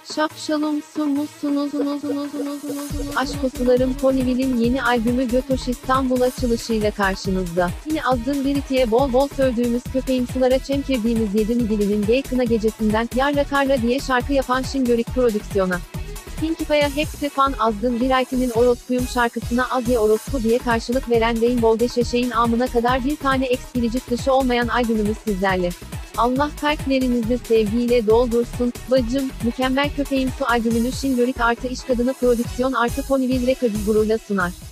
Şapşalımsu musunuz? Aşkosularım Ponyville'in yeni albümü Götoş İstanbul açılışıyla karşınızda. Yine Azgın Biriti'ye bol bol sövdüğümüz köpeğimsulara çemkirdiğimiz 7 Midilli'nin Gay Kına Gecesi'nden Yarra Karra diye şarkı yapan Şingörik prodüksiyona. Pinkie Pie'ya hepsi fan. Azgın Biriti'nin Orospuyum şarkısına az ya orospu diye karşılık veren Rainbow Dash eşeğin amına kadar bir tane eksplicit dışı olmayan albümümüz sizlerle. Allah kalplerinizi sevgiyle doldursun, bacım. Mükemmel Köpeğimsu albümünü Şingörik + İş Kadını Prodüksiyon + Ponyville Records gururla sunar.